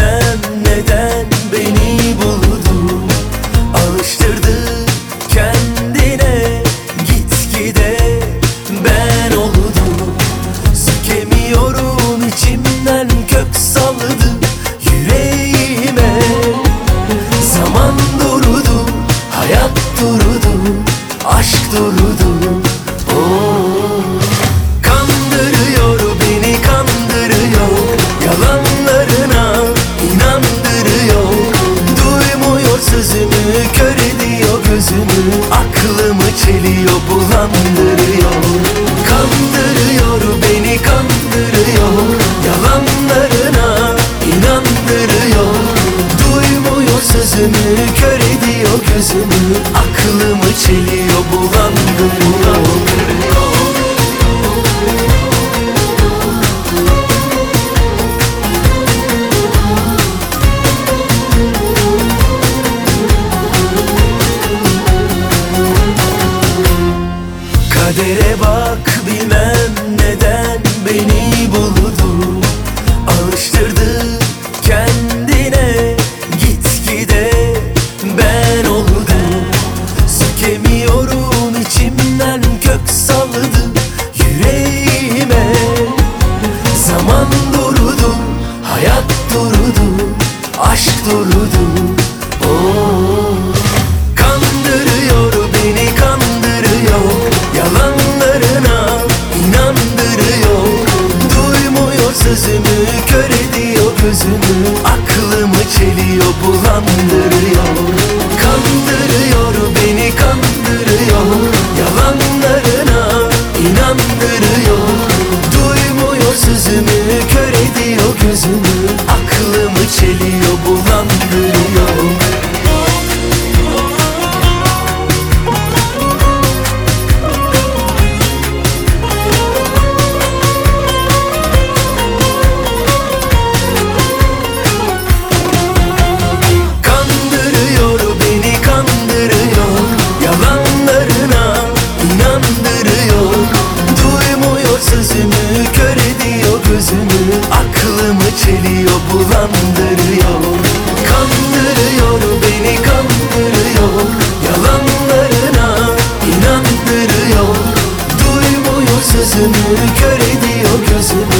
bilmem neden beni buldu, alıştırdı kendine, gitgide ben oldum. Sökemiyorum, içimden kök salladı yüreğime. Zaman durdu, hayat durdu, aşk durdu. Kandırıyor beni, kandırıyor, yalanlarına inandırıyor. Duymuyor sözümü, kör ediyor gözümü, aklımı çeliyor, bulandırıyor. Kandırıyor beni, kandırıyor, yalanlarına inandırıyor. Duymuyor sözümü, kör ediyor gözümü, aklımı çeliyor, bulandırıyor. Kadere bak, bilmem neden beni buldu, alıştırdı kendine, gitgide ben oldum. Sökemiyorum, içimden kök salladı yüreğime. Zaman durdu, hayat durdu, aşk durdu. Kandırıyor beni, kandırıyor, yalanlarına inandırıyor. Duymuyor sözümü, kör ediyor gözümü, aklımı çeliyor, bulandırıyor. Kandırıyor beni, kandırıyor, yalanlarına inandırıyor. Duymuyor sözümü, kör ediyor gözümü, aklımı çeliyor, bulandırıyor. Sözümü, kör ediyor gözümü, aklımı çeliyor, bulandırıyor. Kandırıyor beni, kandırıyor, yalanlarına inandırıyor. Duymuyor sözümü, kör ediyor gözümü,